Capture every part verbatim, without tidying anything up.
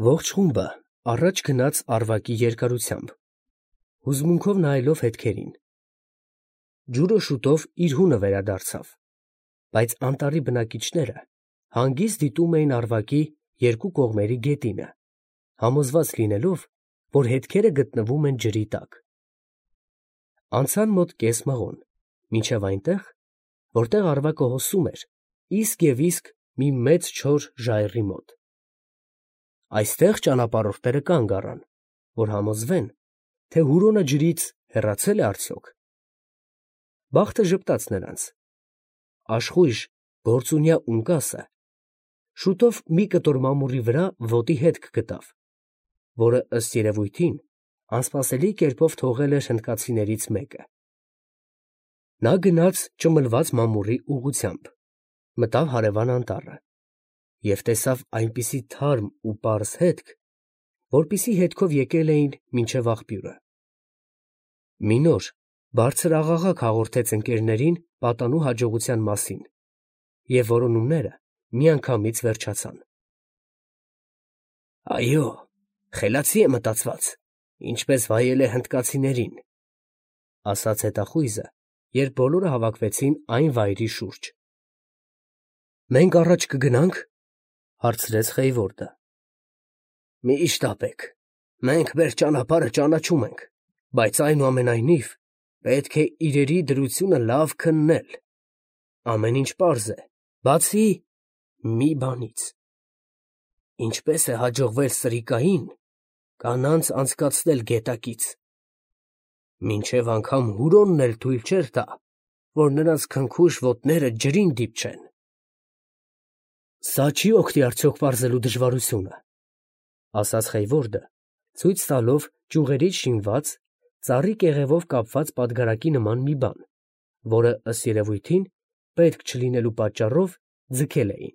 Ողջ խումբը առաջ գնաց Արվակի երկարությամբ, հուզմունքով նայելով հետքերին։ Ջուրը շուտով իր հունը վերադարձավ, բայց անտառի բնակիչները հանգիստ դիտում էին Արվակի երկու կողմերի գետինը, համոզված լինելով, որ հետքերը գտնվում են ջրի տակ։ Անցան մոտ կես մղոն, մինչև այնտեղ, որտեղ Արվակը հոսում էր, իսկ և իսկ մի մեծ չոր ժայռի մոտ։ Այստեղ ճանապարհորդները կանգ առան, որ համոզվեն, թե Հուրոնը ջրից հեռացել է արդյոք։ Բախտը ժպտաց նրանց. աշխույժ գործունյա ունկասը շուտով մի կտոր մամուռի վրա ոտի հետք գտավ, որը ըստ երևույթին անսպասելի կերպով թողել էր հնդկացիներից մեկը։ Նա գնաց ճմլված մամուռի ուղղությամբ, մտավ հարևան անտառը և տեսավ այնպիսի թարմ ու պարզ հետք, որպիսի հետքով եկել էին մինչև աղբյուրը։ Մի նոր բարձր աղաղակ հաղորդեց ընկերներին պատանու հաջողության մասին, և որոնումները միանգամից վերջացան։ Այո, խելացի է մտածված, ինչպես վայել է հնդկացիներին, ֊ ասաց հետախույզը, երբ բոլորը հավաքվեցին այն վայրի շուրջ։ ֊ Մենք առաջ կգնա՞նք, ֊ հարցրեց Խեյվորդը։ ֊ Միշտ ապեք, մենք մեր ճանապարհը ճանաչում ենք, բայց այնուամենայնիվ պետք է իրերի դրությունը լավ քննել. ամեն ինչ պարզ է, բացի մի բանից. ինչպես է հաջողվել սրիկային կանանց անցկացնել գետակից, մինչև անգամ Հուրոնն էլ թույլ չէր տա, որ նրանց քնքուշ ոտները ջրին դիպչեն։ Սա չի օգնի արդյոք պարզելու դժվարությունը, ֊ ասաց Խեյվորդը, ցույց տալով ճյուղերից շինված, ծառի կեղևով կապված պատգարակի նման մի բան, որը ըստ երևույթին պետք չլինելու պատճառով ձգել էին։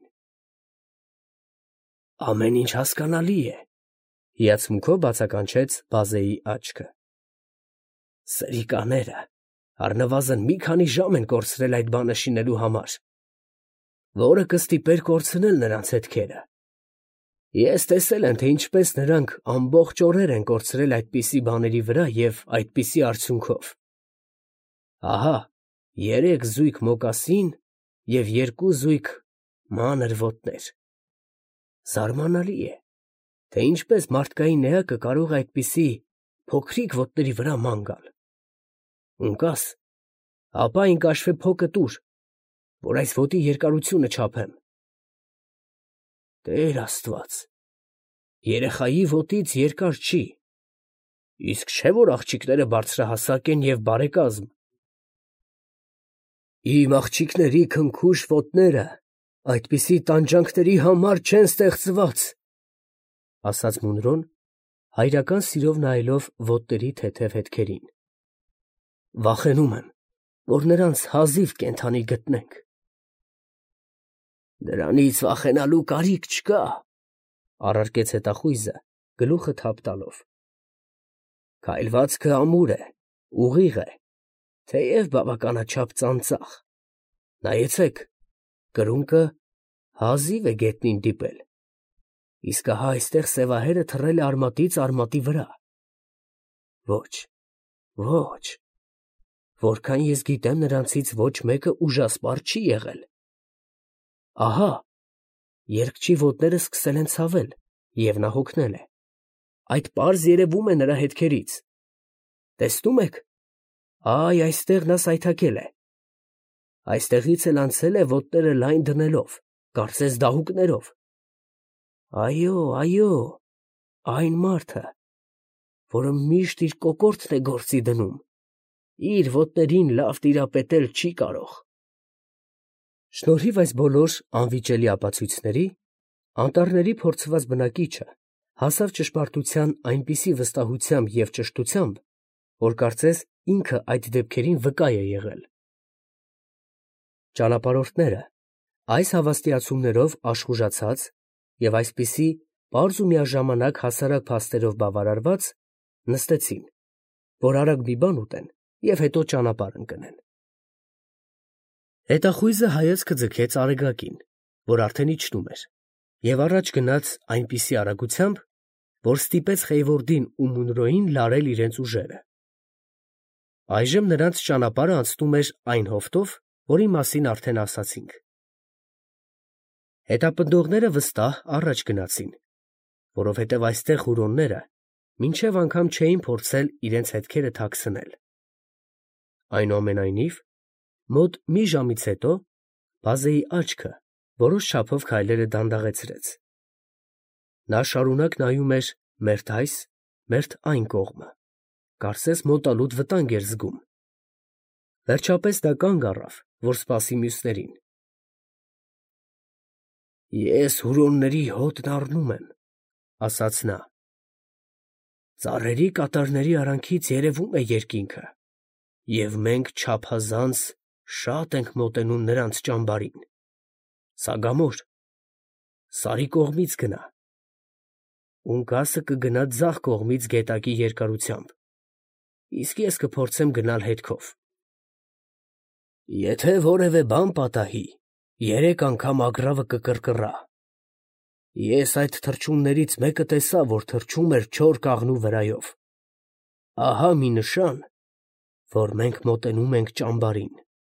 Ամեն ինչ հասկանալի է, ֊ հիացմունքով բացականչեց Բազեի աչքը։ Սրիկաները առնվազն մի քանի ժամ են կորցրել այդ բանը շինելու համար, որը կստիպեր կորցնել նրանց հետքերը։ Ես տեսել եմ, թե ինչպես նրանք ամբողջ օրեր են կորցրել այդպիսի բաների վրա և այդպիսի արդյունքով։ Ահա երեք զույգ մոկասին և երկու զույգ մանր ոտներ։ Զարմանալի է, թե ինչպես մարդկային էակը կարող է այդպիսի փոքրիկ ոտների վրա ման գալ։ Ունկաս, ապա այն կաշվե փոքը տուր, որ այս ոտի երկարությունը չափեմ։ Տեր Աստված, երեխայի ոտից երկար չի, իսկ չէ՞ որ աղջիկները բարձրահասակ են և բարեկազմ։ Իմ աղջիկների քնքուշ ոտները այդպիսի տանջանքների համար չեն ստեղծված, ֊ ասաց Մունրոն, հայրական սիրով նայելով ոտների թեթև հետքերին։ Վախենում եմ, որ նրանց հազիվ կենդանի գտնենք։ Դրանից վախենալու կարիք չկա, ֊ առարկեց հետախույզը, գլուխը թափ տալով։ Քայլվածքը ամուր է, ուղիղ է, թեև բավականաչափ ծանծաղ։ Նայեցեք, կրունկը հազիվ է գետնին դիպել, իսկ ահա այստեղ սևահերը թռել է արմատից արմատի վրա։ Ոչ, ոչ, որքան ես գիտեմ, նրանցից ոչ մեկը ուժասպառ չի եղել։ Ահա, երգչի ոտները սկսել են ցավել, և նա հոգնել է։ Այդ պարզ երևում է նրա հետքերից։ Տեսնո՞ւմ եք, այ այստեղ նա սայթաքել է։ Այստեղից էլ անցել է ոտները լայն դնելով, կարծես դահուկներով։ Այո, այո, այն մարդը, որը միշտ իր կոկորդն է գործի դնում, իր ոտներին լավ տիրապետել չի կարող։ Շնորհիվ այս բոլոր անվիճելի ապացույցների, անտառների փորձված բնակիչը հասավ ճշմարտության այնպիսի վստահությամբ և ճշտությամբ, որ կարծես ինքը այդ դեպքերին վկա է եղել։ Ճանապարհորդները այս հավաստիացումներով աշխուժացած և այսպիսի պարզ ու միաժամանակ հասարակ փաստերով բավարարված, նստեցին, որ արագ մի բան ուտեն և հետո ճանապարհ ընկնեն։ Հետախույզը հայացքը ձգեց Արեգակին, որ արդեն իջնում էր, և առաջ գնաց այնպիսի արագությամբ, որ ստիպեց Խեյվորդին ու Մունրոյին լարել իրենց ուժերը։ Այժմ նրանց ճանապարհը անցնում էր այն հովտով, որի մասին արդեն ասացինք։ Հետապնդողները վստահ առաջ գնացին, որովհետև այստեղ հուրոնները մինչև անգամ չէին փորձել իրենց հետքերը թաքցնել։ Այնուամենայնիվ, մոտ մի ժամից հետո բազեի աչքը որոշ չափով քայլերը դանդաղեցրեց։ Նա շարունակ նայում էր մերթ այս, մերթ այն կողմը, կարծես մոտալուտ վտանգ էր զգում։ Վերջապես նա կանգ առավ, որ սպասի մյուսներին։ «Ես հուրոնների հոտն առնում եմ», ֊ ասաց նա։ «Ծառերի կատարների արանքից երևում է երկինքը, և մենք չափազանց շատ ենք մոտենում նրանց ճամբարին։ Սագամոր, Սարի կողմից գնա, Ունկասը կգնա ձախ կողմից գետակի երկարությամբ, իսկ ես կփորձեմ գնալ հետքով։ Եթե որևէ բան պատահի, երեք անգամ ագռավը կկռկռա։ Ես այդ թռչուններից մեկը տեսա, որ թռչում էր չոր կաղնու վրայով։ Ահա մի նշան, որ մենք մոտենում ենք ճամբարին»։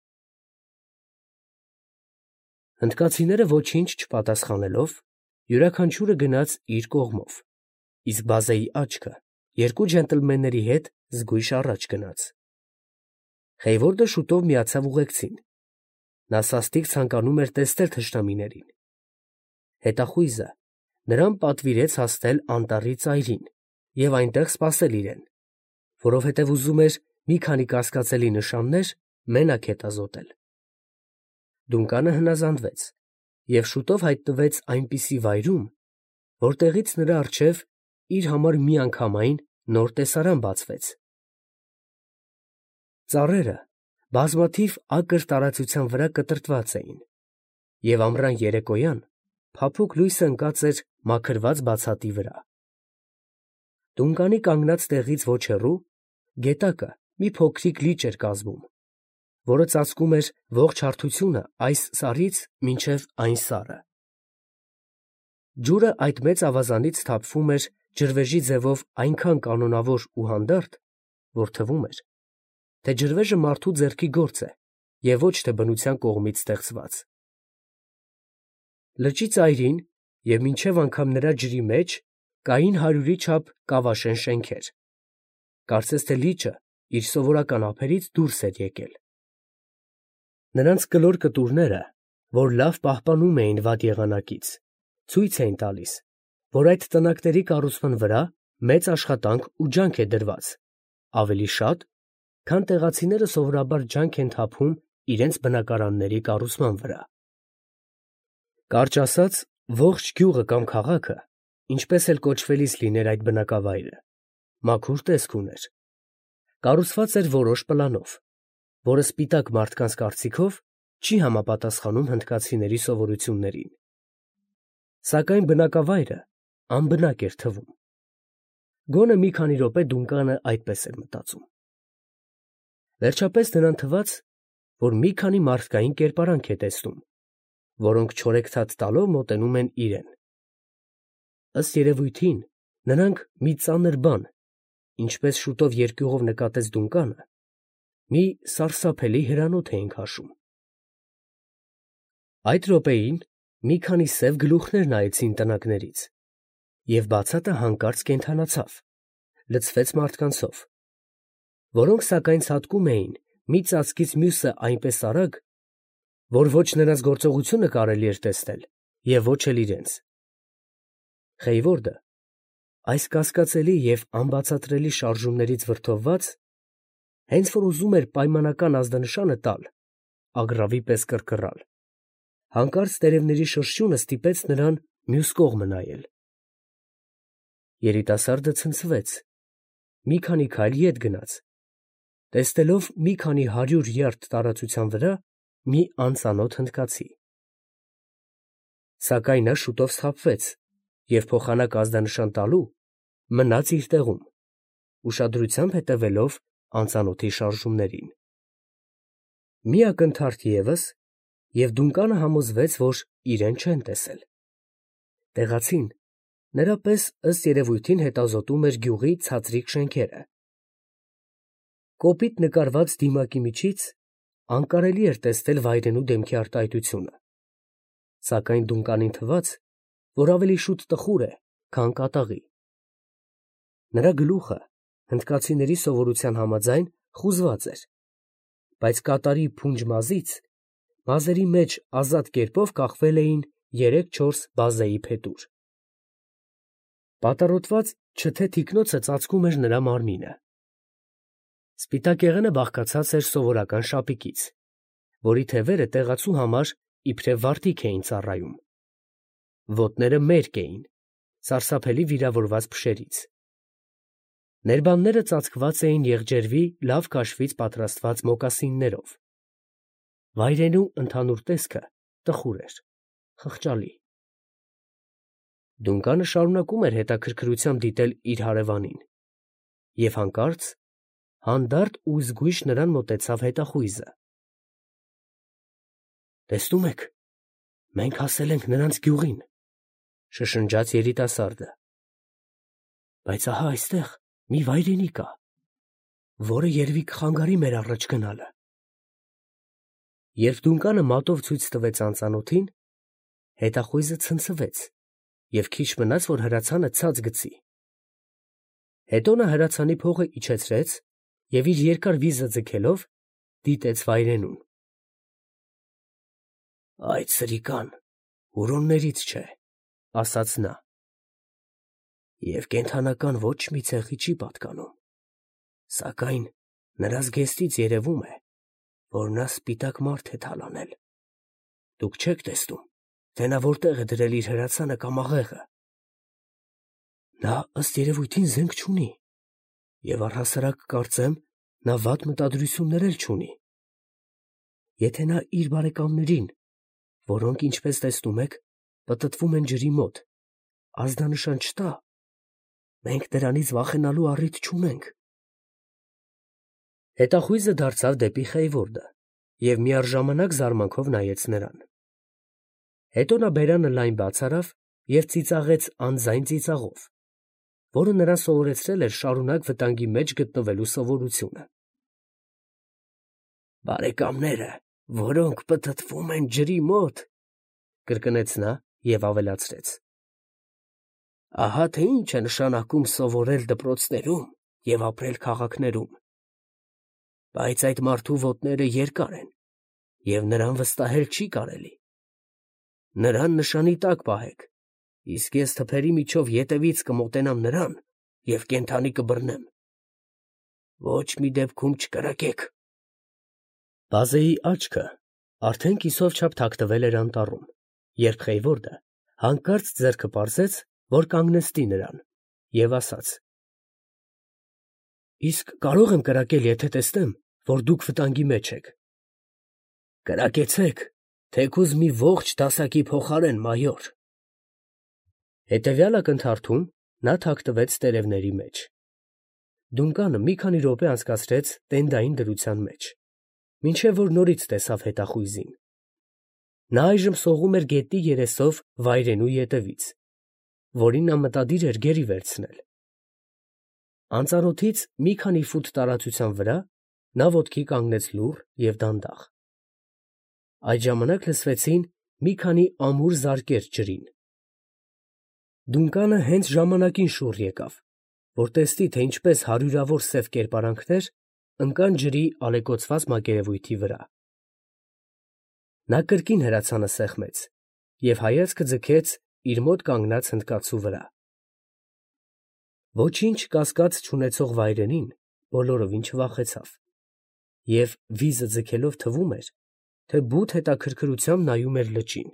Հնդկացիները ոչինչ չպատասխանելով, յուրաքանչյուրը գնաց իր կողմով, իսկ բազեի աչքը երկու ջենտլմենների հետ զգույշ առաջ գնաց։ Խեյվորդը շուտով միացավ ուղեկցին. նա սաստիկ ցանկանում էր տեսնել թշնամիներին։ Հետախույզը նրան պատվիրեց հասնել անտառի ծայրին և այնտեղ սպասել իրեն, որովհետև ուզում էր մի քանի կասկածելի նշաններ մենակ հետազոտել։ Դունկանը հնազանդվեց և շուտով հայտնվեց այնպիսի վայրում, որտեղից նրա առջև իր համար միանգամայն նոր տեսարան բացվեց։ Ծառերը բազմաթիվ ակր տարածության վրա կտրտված էին, և ամռան երեկոյան փափուկ լույսը ընկած էր մաքրված բացատի վրա։ Դունկանի կանգնած տեղից ոչ հեռու գետակը մի փոքրիկ լիճ էր կազմում, որը ծածկում էր ողջ հարթությունը այս սարից մինչև այն սարը։ Ջուրը այդ մեծ ավազանից թափվում էր ջրվեժի ձևով այնքան կանոնավոր ու հանդարտ, որ թվում էր, թե ջրվեժը մարդու ձեռքի գործ է և ոչ թե բնության կողմից ստեղծված։ Լճի ծայրին և մինչև անգամ նրա ջրի մեջ կային հարյուրի չափ կավաշեն շենքեր, կարծես թե լիճը իր սովորական ափերից դուրս էր եկել։ Նրանց կլոր կտուրները, որ լավ պահպանում էին վատ եղանակից, ցույց էին տալիս, որ այդ տնակների կառուցման վրա մեծ աշխատանք ու ջանք է դրված, ավելի շատ, քան տեղացիները սովորաբար ջանք են թափում իրենց բնակարանների կառուցման վրա։ Կարճ ասած, ողջ գյուղը կամ քաղաքը, ինչպես էլ կոչվելիս լիներ այդ բնակավայրը, մաքուր տեսք ուներ։ Կառուցված էր որոշ պլանով, որը սպիտակ մարդկանց կարծիքով չի համապատասխանում հնդկացիների սովորություններին։ Սակայն բնակավայրը անբնակ էր թվում։ Գոնե մի քանի րոպե Դունկանը այդպես էր մտածում։ Վերջապես նրան թվաց, որ մի քանի մարդկային կերպարանք է տեսնում, որոնք չորեքթաթ տալով մոտենում են իրեն։ Ըստ երևույթին, նրանք մի ծանր բան, ինչպես շուտով երկյուղով նկատեց Դունկանը, մի սարսափելի հրանոթ էին քաշում։ Այդ րոպեին մի քանի սև գլուխներ նայեցին տնակներից, և բացատը հանկարծ կենդանացավ, լցվեց մարդկանցով, որոնք սակայն ցատկում էին մի ծածկից մյուսը այնպես արագ, որ ոչ նրանց գործողությունը կարելի էր տեսնել և ոչ էլ իրենց։ Խեյվորդը, այս կասկածելի և անբացատրելի շարժումներից վրդովված, հենց որ ուզում էր պայմանական ազդանշանը տալ, ագռավի պես կռկռալ, հանկարծ տերևների շրշյունը ստիպեց նրան մյուս կողմը նայել։ Երիտասարդը ցնցվեց, մի քանի քայլ ետ գնաց, տեսնելով մի քանի հարյուր յարդ տարածության վրա մի անծանոթ հնդկացի։ Սակայն նա շուտով սթափվեց և փոխանակ ազդանշան տալու մնաց իր տեղում, ուշադրությամբ հետևելով անծանոթի շարժումներին։ Մի ակնթարթ ևս, և Դունկանը համոզվեց, որ իրեն չեն տեսել։ Տեղացին Նրա պես ըստ երևույթին հետազոտում էր գյուղի ցածրիկ շենքերը։ Կոպիտ նկարված դիմակի միջից անկարելի էր տեսնել վայրենու դեմքի արտահայտությունը, սակայն Դունկանին թվաց, որ ավելի շուտ տխուր է, քան կատաղի։ Նրա գլուխը հնդկացիների սովորության համաձայն խուզված էր, բայց կատարի փունջ մազից մազերի մեջ ազատ կերպով կախվել էին երեք-չորս բազեի փետուր։ Պատառոտված չթե թիկնոցը ծածկում էր նրա մարմինը։ Սպիտակեղենը բաղկացած էր սովորական շապիկից, որի թևերը տեղացու համար իբրև վարտիք էին ծառայում։ Ոտները մերկ էին, սարսափելի վիրավորված փշերից։ Ներբանները ծածկված էին եղջերվի լավ քաշվից պատրաստված մոկասիններով։ Վայրենու ընդհանուր տեսքը տխուր էր, խղճալի։ Դունկանը շարունակում էր հետաքրքրությամբ դիտել իր հարևանին, և հանկարծ հանդարտ ու զգույշ նրան մոտեցավ հետախույզը։ «Տեսնում եք, մենք հասել ենք նրանց գյուղին», շշնջաց երիտասարդը։ «Բայց ահա այստեղ մի վայրենի կա, որը երևի կխանգարի մեր առաջ գնալը»։ Երբ Դունկանը մատով ցույց տվեց անծանոթին, հետախույզը ցնցվեց և քիչ մնաց, որ հրացանը ցած գցի։ Հետո նա հրացանի փողը իջեցրեց և իր երկար վիզը ձգելով դիտեց վայրենուն։ «Այդ սրիկան հուրոններից չէ», ասաց նա, «և կենդանական ոչ մի ցեղի չի պատկանում, սակայն նրա զգեստից երևում է, որ նա սպիտակ մարդ է թալանել։ Դուք չեք տեսնում, թե նա որտեղ է դրել իր հրացանը կամ աղեղը։ Նա ըստ երևույթին զենք չունի, և առհասարակ կարծեմ, նա վատ մտադրություններ էլ չունի։ Եթե նա իր բարեկամներին, որոնք, ինչպես տեսնում եք, պտտվում են ջրի մոտ, ազդանշան չտա, մենք դրանից վախենալու առիթ չունենք»։ Հետախույզը դարձավ դեպի Խեյվորդը և միաժամանակ զարմանքով նայեց նրան։ Հետո նա բերանը լայն բաց արավ և ծիծաղեց անձայն ծիծաղով, որը նրան սովորեցրել էր շարունակ վտանգի մեջ գտնվելու սովորությունը։ «Բարեկամները, որոնք պտտվում են ջրի մոտ», կրկնեց նա և ավելացրեց. «Ահա թե ինչ է նշանակում սովորել դպրոցներում և ապրել քաղաքներում։ Բայց այդ մարդու ոտները երկար են, և նրան վստահել չի կարելի։ Նրան նշանի տակ պահեք, իսկ ես թփերի միջով ետևից կմոտենամ նրան և կենդանի կբռնեմ։ Ոչ մի դեպքում չկրակեք»։ Բազեի աչքը արդեն կիսով չափ թաքնվել էր անտառում, երբ Խեյվորդը հանկարծ ձեռքը պարզեց, որ կանգնեցնի նրան, և ասաց. «Իսկ կարո՞ղ եմ կրակել, եթե տեսնեմ, որ դուք վտանգի մեջ եք»։ «Կրակեցեք, թեկուզ մի ողջ դասակի փոխարեն, մայոր»։ Հետևյալ ակնթարթում նա թաքնվեց տերևների մեջ։ Դունկանը մի քանի րոպե անցկացրեց տենդային դրության մեջ, մինչև որ նորից տեսավ հետախույզին։ Նա այժմ սողում էր գետնի երեսով վայրենու ետևից, որին նա մտադիր էր գերի վերցնել։ Անծանոթից մի քանի ֆուտ տարածության վրա նա ոտքի կանգնեց լուռ և դանդաղ։ Այդ ժամանակ լսվեցին մի քանի ամուր զարկեր ջրին։ Դունկանը հենց ժամանակին շուռ եկավ, որ տեսնի, թե ինչպես հարյուրավոր սև կերպարանքներ ընկան ջրի ալեկոծված մակերևույթի վրա։ Նա կրկին հրացանը սեղմեց և հայացքը ձգեց իր մոտ կանգնած հնդկացու վրա։ Ոչինչ կասկած չունեցող վայրենին բոլորովին չվախեցավ, և վիզը ձգելով թվում էր, թե բութ հետաքրքրությամբ նայում էր լճին։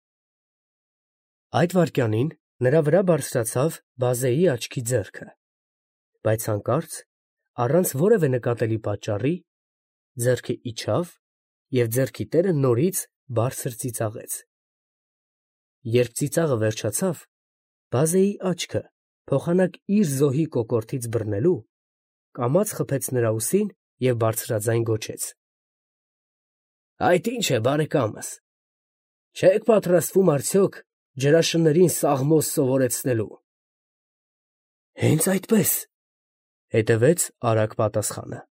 Այդ վայրկյանին նրա վրա բարձրացավ բազեի աչքի ձեռքը, բայց հանկարծ, առանց որևէ նկատելի պատճառի, ձեռքը իջավ և ձեռքի տերը նորից բարձր ծիծաղեց։ Երբ ծիծաղը վերջացավ, բազեի աչքը, փոխանակ իր զոհի կոկորդից բռնելու, կամաց խփեց նրա ուսին և բարձրաձայն գոչեց. «Այդ ի՞նչ է, բարեկամս, չե՞ք պատրաստվում արդյոք ջրաշններին սաղմոս սովորեցնելու»։ Հենց այդպես, հետևեց արագ պատասխանը։